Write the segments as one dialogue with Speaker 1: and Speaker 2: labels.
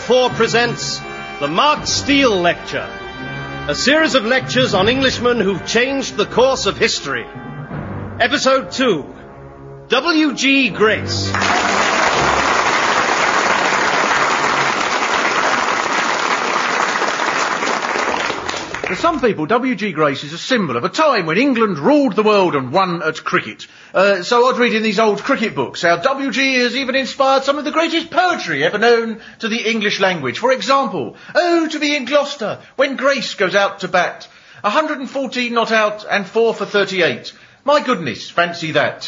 Speaker 1: 4 presents the Mark Steele Lecture, a series of lectures on Englishmen who've changed the course of history. Episode 2, W.G. Grace.
Speaker 2: For some people, W.G. Grace is a symbol of a time when England ruled the world and won at cricket. So I'd read in these old cricket books how W.G. has even inspired some of the greatest poetry ever known to the English language. For example, "Oh, to be in Gloucester when Grace goes out to bat. 114 not out and 4 for 38. My goodness, fancy that."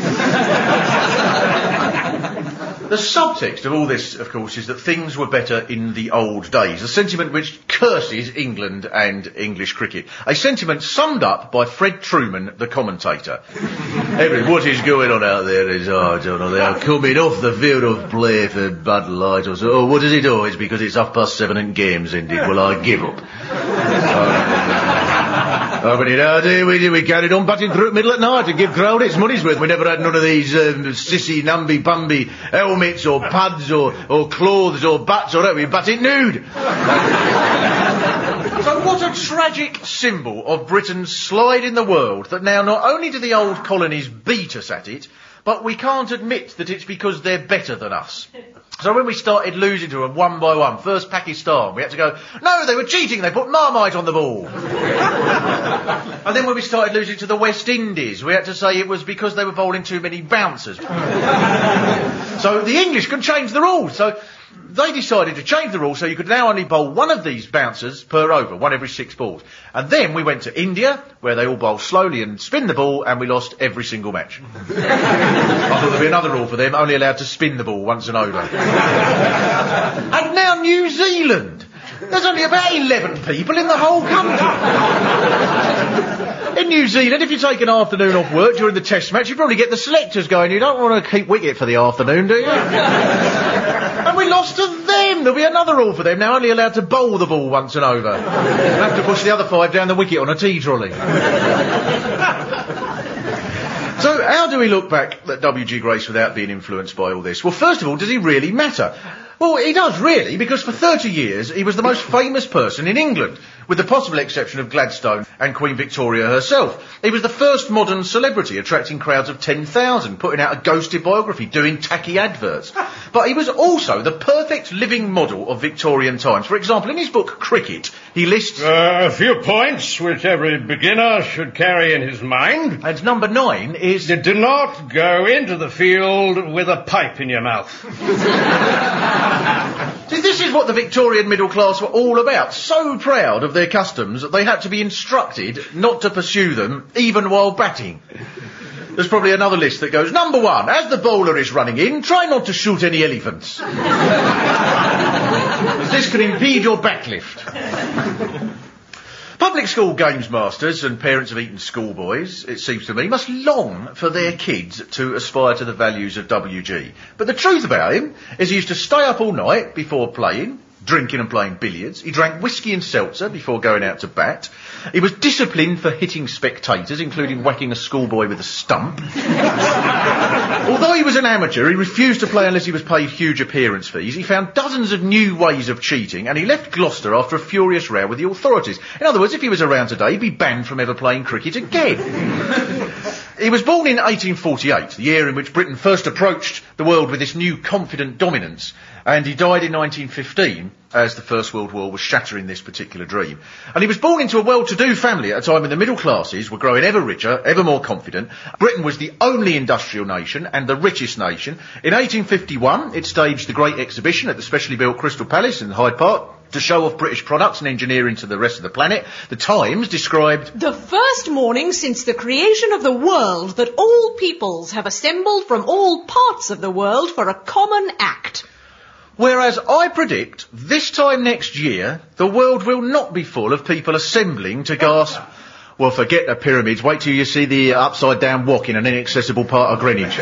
Speaker 2: The subtext of all this, of course, is that things were better in the old days, a sentiment which curses England and English cricket. A sentiment summed up by Fred Truman, the commentator. What is going on out there is, I don't know, they are coming off the field of play for Bud Light or so. Oh, what does it do? It's because it's 7:30 and game's ended. Well, I give up. But we carried on batting through the middle at night to give crowd its money's worth. We never had none of these sissy, namby-pamby helmets or pads or clothes or bats or that. We bat it nude. So what a tragic symbol of Britain's slide in the world that now not only do the old colonies beat us at it, but we can't admit that it's because they're better than us. So when we started losing to them one by one, first Pakistan, we had to go, no, they were cheating, they put Marmite on the ball. And then when we started losing to the West Indies, we had to say it was because they were bowling too many bouncers. So the English can change the rules. So they decided to change the rules so you could now only bowl one of these bouncers per over, one every 6 balls. And then we went to India, where they all bowl slowly and spin the ball, and we lost every single match. I thought there'd be another rule for them, only allowed to spin the ball once and over. And now New Zealand. There's only about 11 people in the whole country. In New Zealand, if you take an afternoon off work during the test match, you probably get the selectors going, you don't want to keep wicket for the afternoon, do you? And we lost to them. There'll be another rule for them now, only allowed to bowl the ball once and over. They'll have to push the other 5 down the wicket on a tea trolley. So how do we look back at W.G. Grace without being influenced by all this? Well, first of all, does he really matter? Well, he does really, because for 30 years he was the most famous person in England, with the possible exception of Gladstone and Queen Victoria herself. He was the first modern celebrity, attracting crowds of 10,000, putting out a ghosted biography, doing tacky adverts. But he was also the perfect living model of Victorian times. For example, in his book Cricket, he lists
Speaker 3: a few points which every beginner should carry in his mind.
Speaker 2: And number 9 is,
Speaker 3: do not go into the field with a pipe in your mouth.
Speaker 2: See, this is what the Victorian middle class were all about. So proud of their customs that they had to be instructed not to pursue them, even while batting. There's probably another list that goes, number 1, as the bowler is running in, try not to shoot any elephants. As this can impede your backlift. Public school games masters and parents of Eton schoolboys, it seems to me, must long for their kids to aspire to the values of W.G. But the truth about him is he used to stay up all night before playing, drinking and playing billiards. He drank whiskey and seltzer before going out to bat. He was disciplined for hitting spectators, including whacking a schoolboy with a stump. Although he was an amateur, he refused to play unless he was paid huge appearance fees. He found dozens of new ways of cheating, and he left Gloucester after a furious row with the authorities. In other words, if he was around today, he'd be banned from ever playing cricket again. He was born in 1848, the year in which Britain first approached the world with this new confident dominance, and he died in 1915 as the First World War was shattering this particular dream. And he was born into a well-to-do family at a time when the middle classes were growing ever richer, ever more confident. Britain was the only industrial nation and the richest nation. In 1851, it staged the Great Exhibition at the specially built Crystal Palace in Hyde Park to show off British products and engineering to the rest of the planet. The Times described
Speaker 4: the first morning since the creation of the world that all peoples have assembled from all parts of the world for a common act.
Speaker 2: Whereas I predict this time next year, the world will not be full of people assembling to gasp, well, forget the pyramids, wait till you see the upside-down walk in an inaccessible part of Greenwich.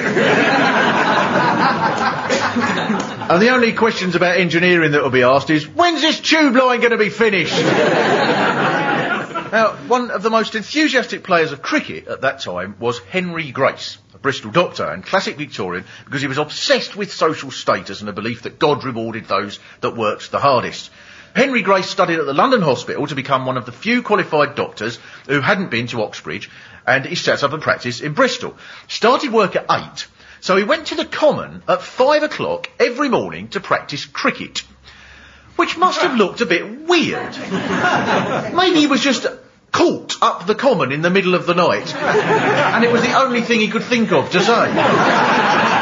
Speaker 2: And the only questions about engineering that will be asked is, when's this tube line going to be finished? Now, one of the most enthusiastic players of cricket at that time was Henry Grace, a Bristol doctor and classic Victorian, because he was obsessed with social status and a belief that God rewarded those that worked the hardest. Henry Grace studied at the London Hospital to become one of the few qualified doctors who hadn't been to Oxbridge, and he set up a practice in Bristol. Started work at 8, so he went to the Common at 5 o'clock every morning to practice cricket, which must have looked a bit weird. Maybe he was just caught up the Common in the middle of the night, and it was the only thing he could think of to say.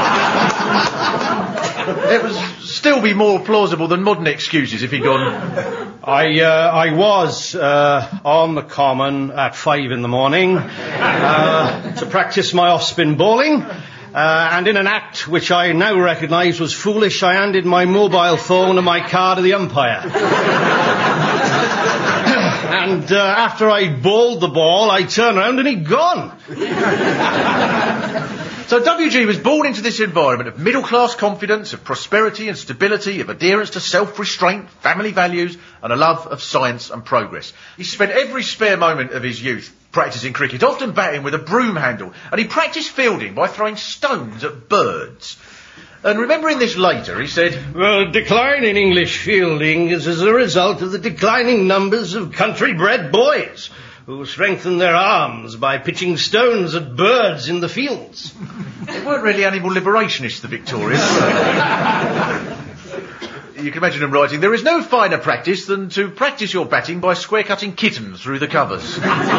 Speaker 2: It would still be more plausible than modern excuses if he'd gone...
Speaker 3: I was on the Common at 5 in the morning to practice my off-spin bowling, and in an act which I now recognise was foolish, I handed my mobile phone and my card to the umpire. And after I bowled the ball, I turned around and he'd gone.
Speaker 2: So WG was born into this environment of middle-class confidence, of prosperity and stability, of adherence to self-restraint, family values, and a love of science and progress. He spent every spare moment of his youth practising cricket, often batting with a broom handle, and he practised fielding by throwing stones at birds. And remembering this later, he said,
Speaker 3: "Well, the decline in English fielding is as a result of the declining numbers of country-bred boys who strengthen their arms by pitching stones at birds in the fields."
Speaker 2: They weren't really animal liberationists, the Victorians. You can imagine them writing, "There is no finer practice than to practice your batting by square-cutting kittens through the covers."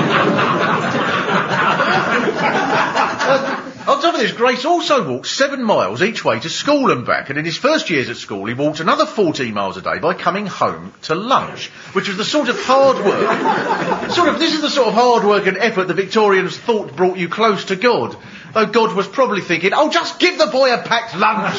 Speaker 2: On top of this, Grace also walked 7 miles each way to school and back, and in his first years at school he walked another 14 miles a day by coming home to lunch, which was the sort of hard work... This is the sort of hard work and effort the Victorians thought brought you close to God, though God was probably thinking, "Oh, just give the boy a packed lunch."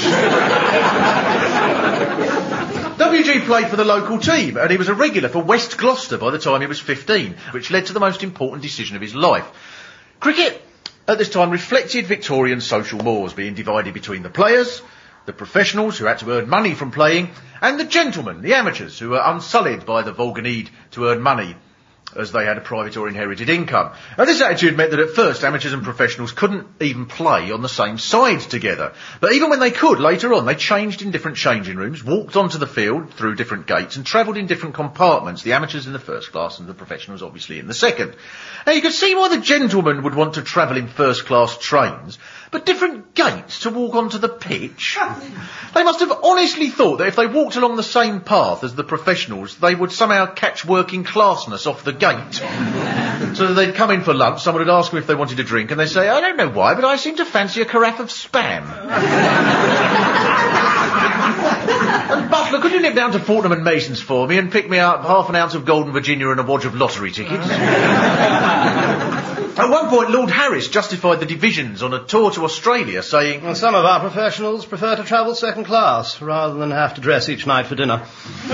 Speaker 2: WG played for the local team, and he was a regular for West Gloucester by the time he was 15, which led to the most important decision of his life. Cricket at this time reflected Victorian social mores, being divided between the players, the professionals who had to earn money from playing, and the gentlemen, the amateurs, who were unsullied by the vulgar need to earn money as they had a private or inherited income. Now, this attitude meant that at first amateurs and professionals couldn't even play on the same side together. But even when they could, later on, they changed in different changing rooms, walked onto the field through different gates and travelled in different compartments, the amateurs in the first class and the professionals obviously in the second. Now, you could see why the gentlemen would want to travel in first-class trains, but different gates to walk onto the pitch? They must have honestly thought that if they walked along the same path as the professionals, they would somehow catch working classness off the gate. So that they'd come in for lunch, someone would ask them if they wanted a drink, and they'd say, "I don't know why, but I seem to fancy a carafe of Spam." "And Butler, could you nip down to Fortnum and Mason's for me and pick me up half an ounce of Golden Virginia and a wad of lottery tickets?" At one point, Lord Harris justified the divisions on a tour to Australia, saying,
Speaker 3: "Well, some of our professionals prefer to travel second class rather than have to dress each night for dinner."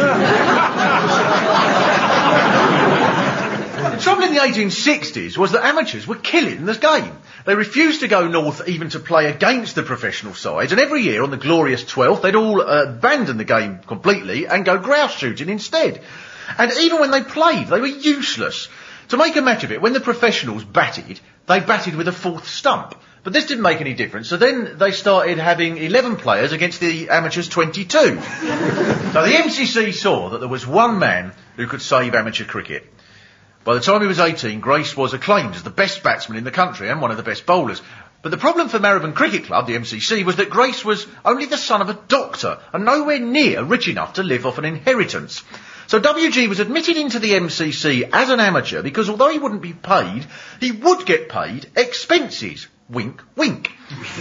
Speaker 2: The trouble in the 1860s was that amateurs were killing the game. They refused to go north even to play against the professional sides, and every year on the glorious 12th they'd all abandon the game completely and go grouse shooting instead. And even when they played, they were useless. To make a match of it, when the professionals batted, they batted with a fourth stump. But this didn't make any difference, so then they started having 11 players against the amateurs' 22. So the MCC saw that there was one man who could save amateur cricket. By the time he was 18, Grace was acclaimed as the best batsman in the country and one of the best bowlers. But the problem for Marylebone Cricket Club, the MCC, was that Grace was only the son of a doctor and nowhere near rich enough to live off an inheritance. So WG was admitted into the MCC as an amateur because although he wouldn't be paid, he would get paid expenses. Wink, wink.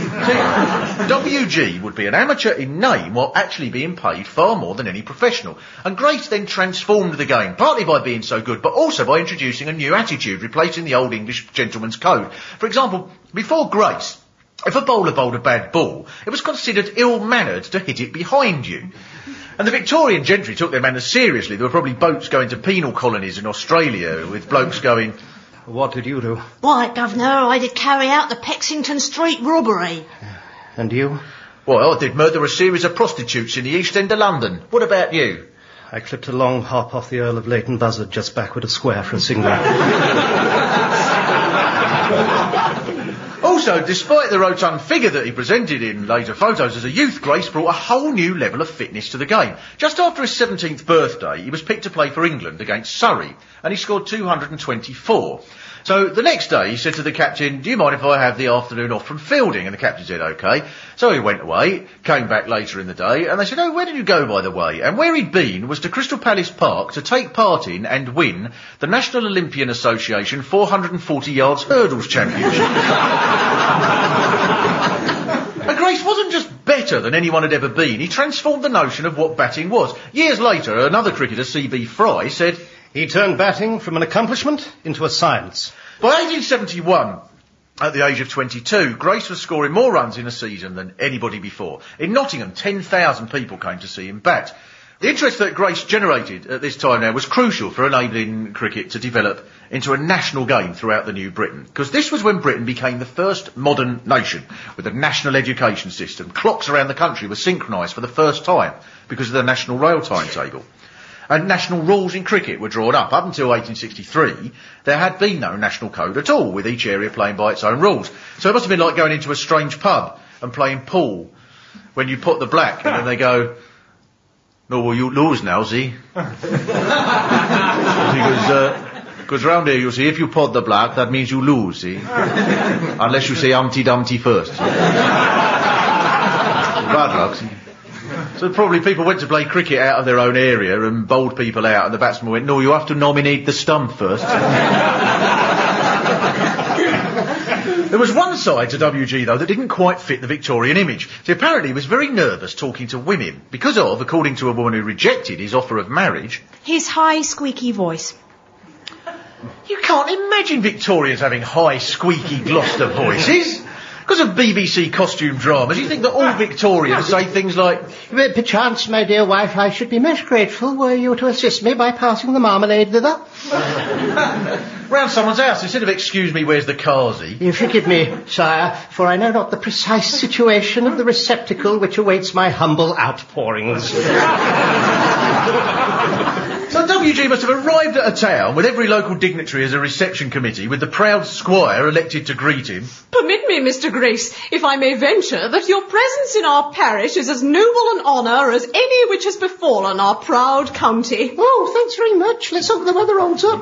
Speaker 2: WG would be an amateur in name while actually being paid far more than any professional. And Grace then transformed the game, partly by being so good, but also by introducing a new attitude, replacing the old English gentleman's code. For example, before Grace, if a bowler bowled a bad ball, it was considered ill-mannered to hit it behind you. And the Victorian gentry took their manners seriously. There were probably boats going to penal colonies in Australia with blokes going...
Speaker 3: What did you do?
Speaker 4: Why, Governor, I did carry out the Pexington Street robbery.
Speaker 3: And you?
Speaker 2: Well, I did murder a series of prostitutes in the East End of London. What about you?
Speaker 3: I clipped a long hop off the Earl of Leighton Buzzard just backward of square for a single.
Speaker 2: Also, despite the rotund figure that he presented in later photos as a youth, Grace brought a whole new level of fitness to the game. Just after his 17th birthday, he was picked to play for England against Surrey, and he scored 224. So the next day he said to the captain, "Do you mind if I have the afternoon off from fielding?" And the captain said, "OK." So he went away, came back later in the day, and they said, "Oh, where did you go, by the way?" And where he'd been was to Crystal Palace Park to take part in and win the National Olympian Association 440 yards hurdles championship. And Grace wasn't just better than anyone had ever been, he transformed the notion of what batting was. Years later, another cricketer, C.B. Fry, said,
Speaker 3: He turned batting from an accomplishment into a science.
Speaker 2: by 1871, at the age of 22, Grace was scoring more runs in a season than anybody before. In Nottingham, 10,000 people came to see him bat. The interest that Grace generated at this time now was crucial for enabling cricket to develop into a national game throughout the new Britain, because this was when Britain became the first modern nation with a national education system. Clocks around the country were synchronised for the first time because of the national rail timetable. And national rules in cricket were drawn up. Up until 1863, there had been no national code at all, with each area playing by its own rules. So it must have been like going into a strange pub and playing pool when you put the black and then they go, "No, well, you lose now, see?" Because round here, you see, if you pot the black, that means you lose, see? Unless you say Humpty Dumpty first. Bad luck, see? So probably people went to play cricket out of their own area and bowled people out, and the batsman went, "No, you have to nominate the stump first." There was one side to WG, though, that didn't quite fit the Victorian image. See, apparently he was very nervous talking to women because of, according to a woman who rejected his offer of marriage,
Speaker 4: His high, squeaky voice.
Speaker 2: you can't imagine Victorians having high, squeaky Gloucester voices. Because of BBC costume dramas, you think that all Victorians say things like,
Speaker 5: "Perchance, my dear wife, I should be most grateful were you to assist me by passing the marmalade thither."
Speaker 2: round someone's house, instead of "Excuse me, where's the Kazi?"
Speaker 5: You forgive me, sire, for I know not the precise situation of the receptacle which awaits my humble outpourings.
Speaker 2: So WG must have arrived at a town with every local dignitary as a reception committee, with the proud squire elected to greet him.
Speaker 4: Permit me, Mr. Grace, if I may venture, that your presence in our parish is as noble an honour as any which has befallen our proud county.
Speaker 5: Oh, thanks very much. Let's hope the weather holds up.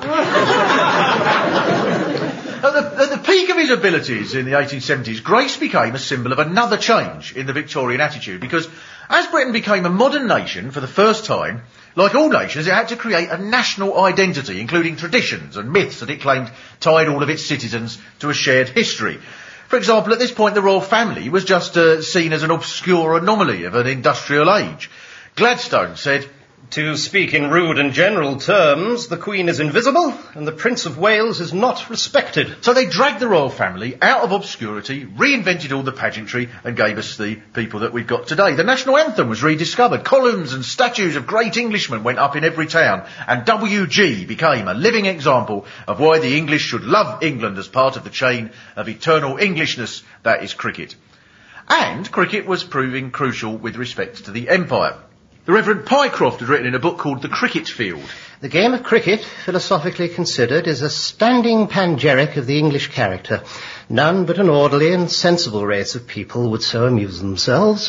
Speaker 2: At the peak of his abilities in the 1870s, Grace became a symbol of another change in the Victorian attitude, because as Britain became a modern nation for the first time, like all nations, it had to create a national identity, including traditions and myths that it claimed tied all of its citizens to a shared history. For example, at this point, the royal family was just seen as an obscure anomaly of an industrial age. Gladstone said,
Speaker 3: To speak in rude and general terms, the Queen is invisible and the Prince of Wales is not respected.
Speaker 2: so they dragged the royal family out of obscurity, reinvented all the pageantry, and gave us the people that we've got today. The national anthem was rediscovered. Columns and statues of great Englishmen went up in every town, and WG became a living example of why the English should love England as part of the chain of eternal Englishness that is cricket. And cricket was proving crucial with respect to the empire. The Reverend Pycroft had written in a book called The Cricket Field.
Speaker 5: The game of cricket, philosophically considered, is a standing panegyric of the English character. None but an orderly and sensible race of people would so amuse themselves.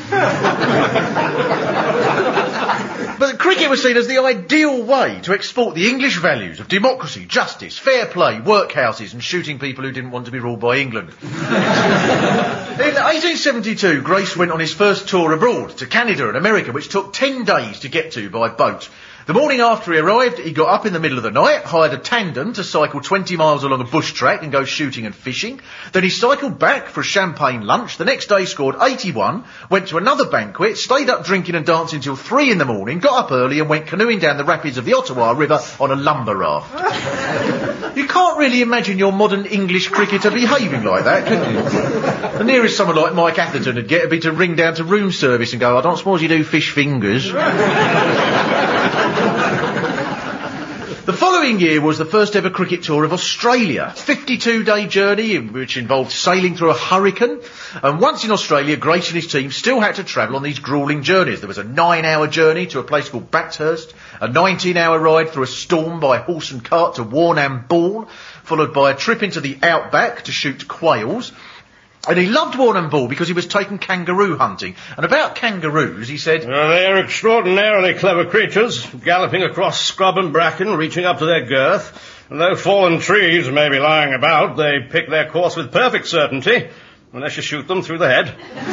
Speaker 2: But cricket was seen as the ideal way to export the English values of democracy, justice, fair play, workhouses, and shooting people who didn't want to be ruled by England. In 1872, Grace went on his first tour abroad to Canada and America, which took 10 days to get to by boat. The morning after he arrived, he got up in the middle of the night, hired a tandem to cycle 20 miles along a bush track and go shooting and fishing. Then he cycled back for a champagne lunch. The next day scored 81, went to another banquet, stayed up drinking and dancing till 3 in the morning, got up early and went canoeing down the rapids of the Ottawa River on a lumber raft. You can't really imagine your modern English cricketer behaving like that, can you? The nearest someone like Mike Atherton would get would be to ring down to room service and go, "I don't suppose you do fish fingers." The following year was the first ever cricket tour of Australia. 52-day journey which involved sailing through a hurricane. And once in Australia, Grace and his team still had to travel on these gruelling journeys. There was a 9-hour journey to a place called Bathurst, a 19-hour ride through a storm by horse and cart to Warrnambool, followed by a trip into the outback to shoot quails. And he loved Warrnambool because he was taken kangaroo hunting. And about kangaroos, he said,
Speaker 3: They're extraordinarily clever creatures, galloping across scrub and bracken, reaching up to their girth. And though fallen trees may be lying about, they pick their course with perfect certainty, unless you shoot them through the head.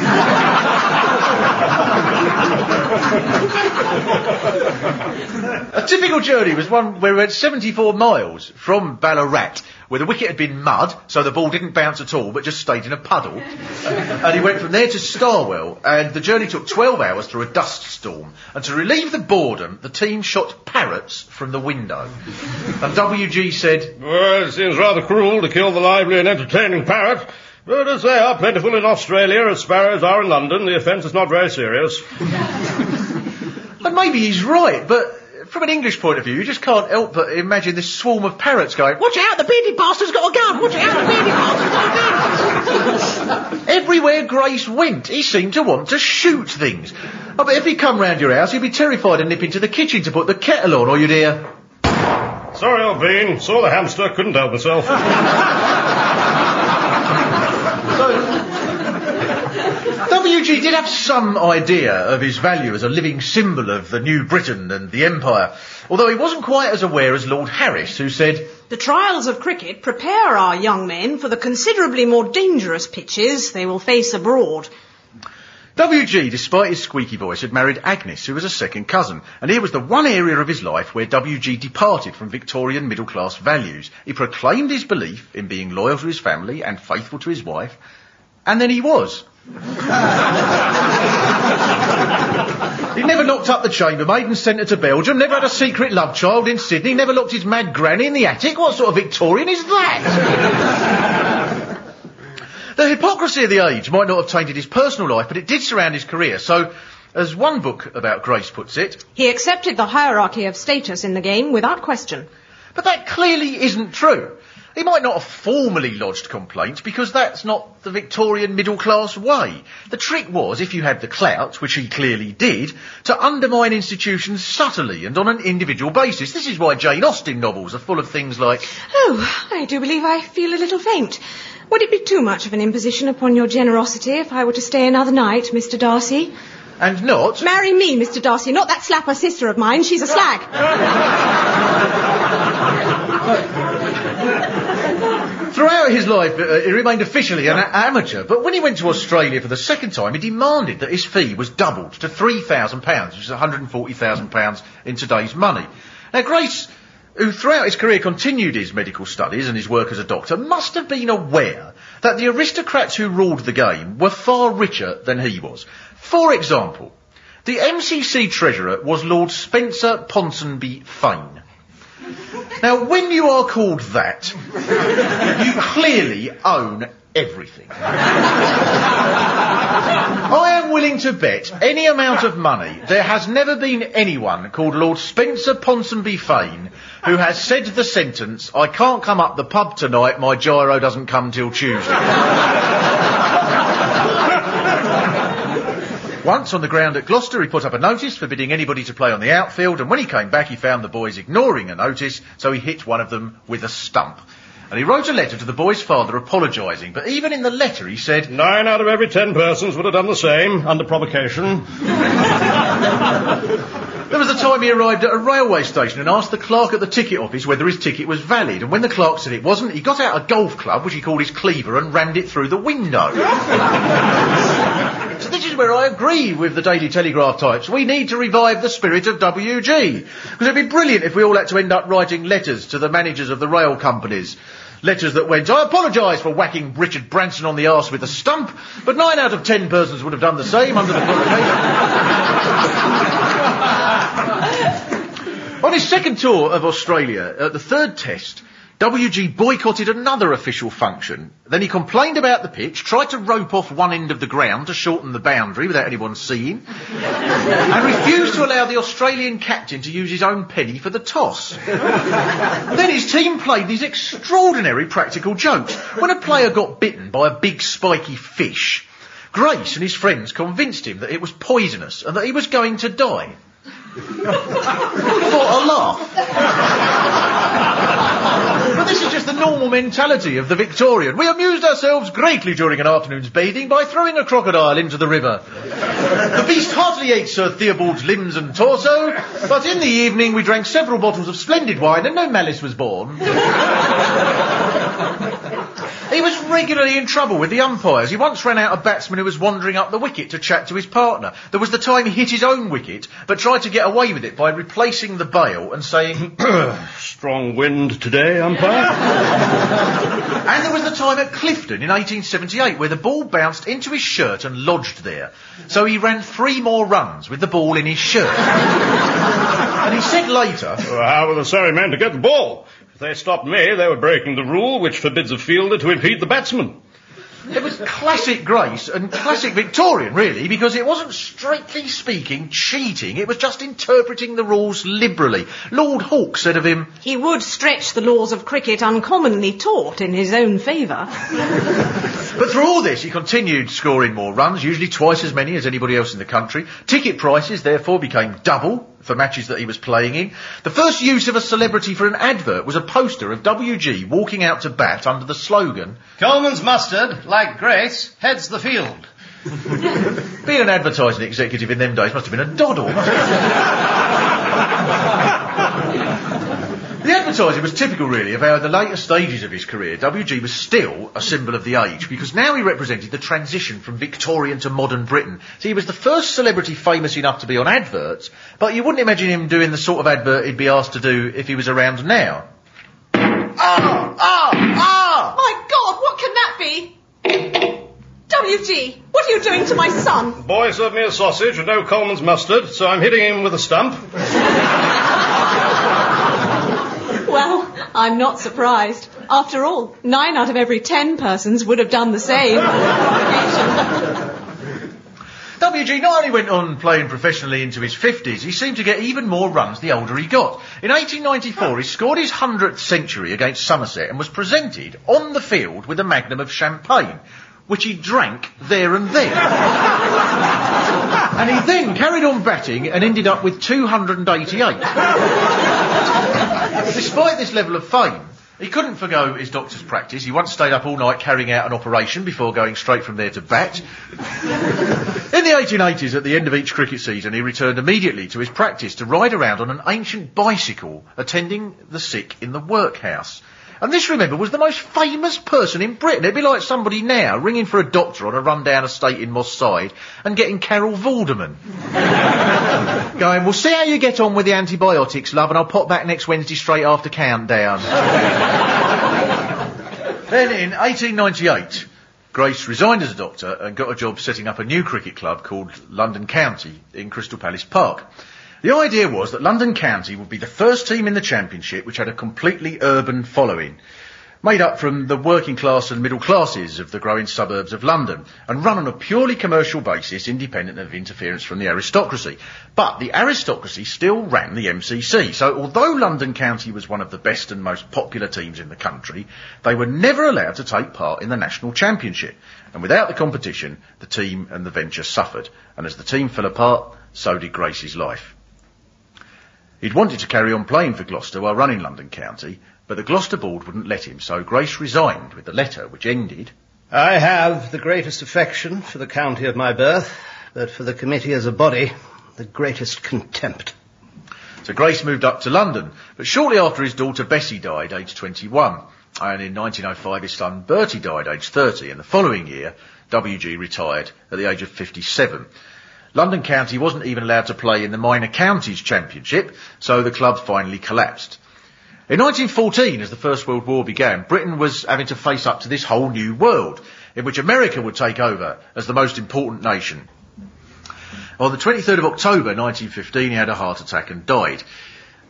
Speaker 2: A typical journey was one where we went 74 miles from Ballarat, where the wicket had been mud, so the ball didn't bounce at all, but just stayed in a puddle. And he went from there to Starwell, and the journey took 12 hours through a dust storm. And to relieve the boredom, the team shot parrots from the window. And WG said,
Speaker 3: Well, it seems rather cruel to kill the lively and entertaining parrot, but as they are plentiful in Australia as sparrows are in London, the offence is not very serious.
Speaker 2: And maybe he's right, but from an English point of view, you just can't help but imagine this swarm of parrots going, "Watch out, the bearded bastard's got a gun! Watch out, the bearded bastard's got a gun!" Everywhere Grace went, he seemed to want to shoot things. I bet if he'd come round your house, you'd be terrified and nip into the kitchen to put the kettle on, or you'd hear,
Speaker 3: Sorry, old bean. Saw the hamster, couldn't help myself.
Speaker 2: WG did have some idea of his value as a living symbol of the new Britain and the Empire, although he wasn't quite as aware as Lord Harris, who said,
Speaker 4: The trials of cricket prepare our young men for the considerably more dangerous pitches they will face abroad.
Speaker 2: WG, despite his squeaky voice, had married Agnes, who was a second cousin, and here was the one area of his life where WG departed from Victorian middle-class values. He proclaimed his belief in being loyal to his family and faithful to his wife, and then he was. He never locked up the chambermaid and sent her to Belgium, never had a secret love child in Sydney, never locked his mad granny in the attic. What sort of Victorian is that? The hypocrisy of the age might not have tainted his personal life, but it did surround his career. So, as one book about Grace puts it,
Speaker 4: He accepted the hierarchy of status in the game without question.
Speaker 2: but that clearly isn't true. He might not have formally lodged complaints because that's not the Victorian middle-class way. The trick was, if you had the clout, which he clearly did, to undermine institutions subtly and on an individual basis. This is why Jane Austen novels are full of things like,
Speaker 4: Oh, I do believe I feel a little faint. Would it be too much of an imposition upon your generosity if I were to stay another night, Mr. Darcy?
Speaker 2: and not,
Speaker 4: Marry me, Mr. Darcy, not that slapper sister of mine. She's a slag.
Speaker 2: Throughout his life, he remained officially an amateur, but when he went to Australia for the second time, he demanded that his fee was doubled to £3,000, which is £140,000 in today's money. Now, Grace, who throughout his career continued his medical studies and his work as a doctor, must have been aware that the aristocrats who ruled the game were far richer than he was. For example, the MCC treasurer was Lord Spencer Ponsonby Fane. Now, when you are called that, you clearly own everything. I am willing to bet any amount of money there has never been anyone called Lord Spencer Ponsonby Fane who has said the sentence, "I can't come up the pub tonight, my gyro doesn't come till Tuesday." Once on the ground at Gloucester, he put up a notice forbidding anybody to play on the outfield, and when he came back, he found the boys ignoring a notice, so he hit one of them with a stump. And he wrote a letter to the boy's father apologising, but even in the letter he said,
Speaker 3: 9 out of every 10 persons would have done the same, under provocation.
Speaker 2: There was the time he arrived at a railway station and asked the clerk at the ticket office whether his ticket was valid, and when the clerk said it wasn't, he got out a golf club, which he called his cleaver, and rammed it through the window. So this is where I agree with the Daily Telegraph types. We need to revive the spirit of WG. Because it'd be brilliant if we all had to end up writing letters to the managers of the rail companies. Letters that went, "I apologise for whacking Richard Branson on the arse with a stump, but 9 out of 10 persons would have done the same under the provocation." On his second tour of Australia, at the third test, WG boycotted another official function. Then he complained about the pitch, tried to rope off one end of the ground to shorten the boundary without anyone seeing, and refused to allow the Australian captain to use his own penny for the toss. Then his team played these extraordinary practical jokes. When a player got bitten by a big spiky fish, Grace and his friends convinced him that it was poisonous and that he was going to die. What a laugh. But this is just the normal mentality of the Victorian. We amused ourselves greatly during an afternoon's bathing by throwing a crocodile into the river. The beast heartily ate Sir Theobald's limbs and torso, but in the evening we drank several bottles of splendid wine and no malice was born. He was regularly in trouble with the umpires. He once ran out a batsman who was wandering up the wicket to chat to his partner. There was the time he hit his own wicket, but tried to get away with it by replacing the bail and saying,
Speaker 3: "Strong wind today, umpire."
Speaker 2: And there was the time at Clifton in 1878 where the ball bounced into his shirt and lodged there. So he ran 3 more runs with the ball in his shirt. And he said later,
Speaker 3: "How were the Surrey men to get the ball? If they stopped me, they were breaking the rule which forbids a fielder to impede the batsman."
Speaker 2: It was classic Grace and classic Victorian, really, because it wasn't, strictly speaking, cheating. It was just interpreting the rules liberally. Lord Hawke said of him,
Speaker 4: "He would stretch the laws of cricket uncommonly taut in his own favour."
Speaker 2: But through all this, he continued scoring more runs, usually twice as many as anybody else in the country. Ticket prices, therefore, became double for matches that he was playing in. The first use of a celebrity for an advert was a poster of WG walking out to bat under the slogan,
Speaker 3: "Coleman's mustard, like Grace, heads the field."
Speaker 2: Being an advertising executive in them days must have been a doddle, mustn't it? The advertising was typical, really, of how in the later stages of his career, WG was still a symbol of the age, because now he represented the transition from Victorian to modern Britain. So he was the first celebrity famous enough to be on adverts, but you wouldn't imagine him doing the sort of advert he'd be asked to do if he was around now.
Speaker 4: My God, what can that be? WG, what are you doing to my son?
Speaker 3: The boy served me a sausage and no Coleman's mustard, so I'm hitting him with a stump.
Speaker 4: Well, I'm not surprised. After all, 9 out of every 10 persons would have done the same.
Speaker 2: WG not only went on playing professionally into his 50s, he seemed to get even more runs the older he got. In 1894, he scored his 100th century against Somerset and was presented on the field with a magnum of champagne, which he drank there and then. And he then carried on batting and ended up with 288. Despite this level of fame, he couldn't forgo his doctor's practice. He once stayed up all night carrying out an operation before going straight from there to bat. In the 1880s, at the end of each cricket season, he returned immediately to his practice to ride around on an ancient bicycle, attending the sick in the workhouse. And this, remember, was the most famous person in Britain. It'd be like somebody now ringing for a doctor on a rundown estate in Moss Side and getting Carol Vorderman. Going, "We'll see how you get on with the antibiotics, love, and I'll pop back next Wednesday straight after countdown." Then in 1898, Grace resigned as a doctor and got a job setting up a new cricket club called London County in Crystal Palace Park. The idea was that London County would be the first team in the Championship which had a completely urban following, made up from the working class and middle classes of the growing suburbs of London, and run on a purely commercial basis independent of interference from the aristocracy. But the aristocracy still ran the MCC, so although London County was one of the best and most popular teams in the country, they were never allowed to take part in the National Championship. And without the competition, the team and the venture suffered. And as the team fell apart, so did Grace's life. He'd wanted to carry on playing for Gloucester while running London County, but the Gloucester board wouldn't let him, so Grace resigned with the letter which ended,
Speaker 5: "I have the greatest affection for the county of my birth, but for the committee as a body, the greatest contempt."
Speaker 2: So Grace moved up to London, but shortly after his daughter Bessie died, aged 21, and in 1905 his son Bertie died, aged 30, and the following year WG retired at the age of 57. London County wasn't even allowed to play in the Minor Counties Championship, so the club finally collapsed. In 1914, as the First World War began, Britain was having to face up to this whole new world, in which America would take over as the most important nation. On the 23rd of October 1915, he had a heart attack and died.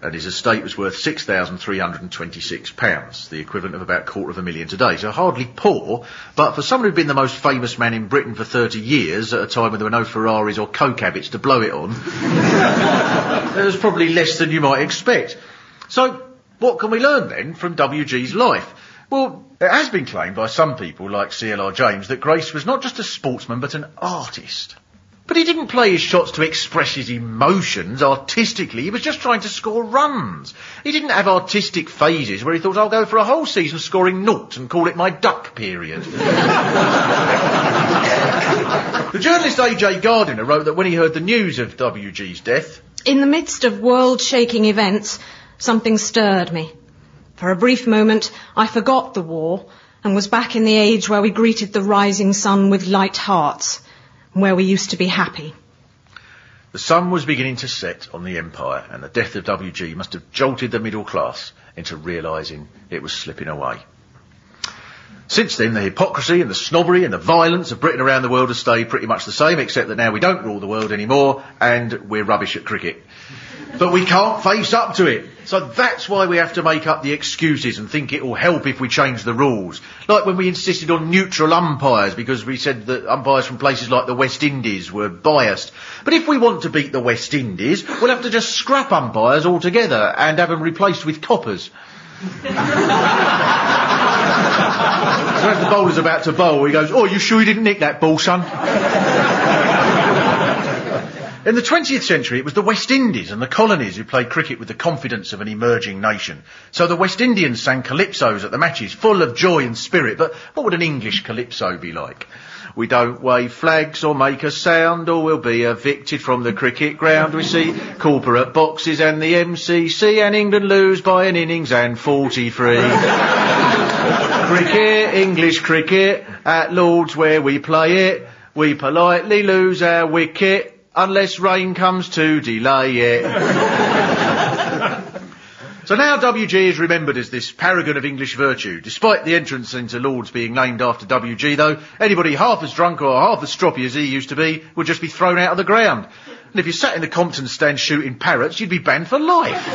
Speaker 2: and his estate was worth £6,326, the equivalent of about £250,000 today. So hardly poor, but for someone who'd been the most famous man in Britain for 30 years, at a time when there were no Ferraris or coke habits to blow it on, it was probably less than you might expect. So, what can we learn then from WG's life? Well, it has been claimed by some people, like C.L.R. James, that Grace was not just a sportsman, but an artist. But he didn't play his shots to express his emotions artistically. He was just trying to score runs. He didn't have artistic phases where he thought, I'll go for a whole season scoring naught and call it my duck period. The journalist A.J. Gardiner wrote that when he heard the news of WG's death...
Speaker 4: In the midst of world-shaking events, something stirred me. For a brief moment, I forgot the war and was back in the age where we greeted the rising sun with light hearts, where we used to be happy.
Speaker 2: The sun was beginning to set on the empire, and the death of WG must have jolted the middle class into realising it was slipping away. Since then, the hypocrisy and the snobbery and the violence of Britain around the world have stayed pretty much the same, except that now we don't rule the world anymore, and we're rubbish at cricket. But we can't face up to it. So that's why we have to make up the excuses and think it will help if we change the rules. Like when we insisted on neutral umpires because we said that umpires from places like the West Indies were biased. But if we want to beat the West Indies, we'll have to just scrap umpires altogether and have them replaced with coppers. So as the bowler's about to bowl, he goes, "Oh, you sure you didn't nick that ball, son?" In the 20th century, it was the West Indies and the colonies who played cricket with the confidence of an emerging nation. So the West Indians sang calypsos at the matches, full of joy and spirit. But what would an English calypso be like? We don't wave flags or make a sound, or we'll be evicted from the cricket ground. We see corporate boxes and the MCC, and England lose by an innings and 43. Cricket, English cricket, at Lord's where we play it. We politely lose our wicket, unless rain comes to delay it. So now WG is remembered as this paragon of English virtue. Despite the entrance into Lord's being named after WG, though, anybody half as drunk or half as stroppy as he used to be would just be thrown out of the ground. And if you sat in the Compton stand shooting parrots, you'd be banned for life.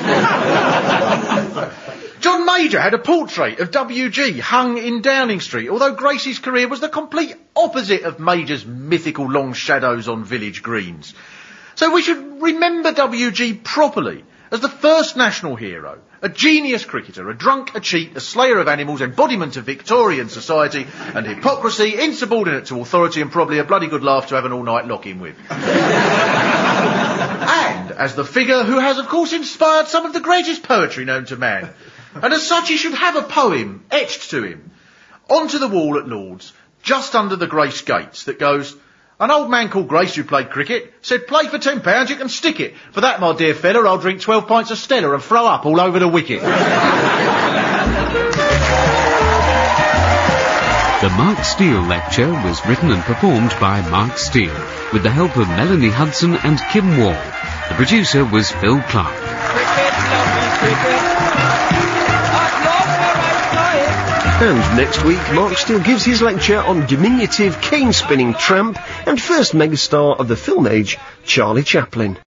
Speaker 2: John Major had a portrait of WG hung in Downing Street, although Gracie's career was the complete opposite of Major's mythical long shadows on village greens. So we should remember WG properly as the first national hero, a genius cricketer, a drunk, a cheat, a slayer of animals, embodiment of Victorian society and hypocrisy, insubordinate to authority, and probably a bloody good laugh to have an all-night lock-in with. And as the figure who has, of course, inspired some of the greatest poetry known to man. And as such, he should have a poem etched to him onto the wall at Lord's, just under the Grace gates, that goes, "An old man called Grace who played cricket said, play for £10, you can stick it. For that, my dear fella, I'll drink 12 pints of Stella and throw up all over the wicket."
Speaker 6: The Mark Steele Lecture was written and performed by Mark Steele, with the help of Melanie Hudson and Kim Wall. The producer was Phil Clark.
Speaker 7: And next week, Mark Steele gives his lecture on diminutive cane-spinning tramp and first megastar of the film age, Charlie Chaplin.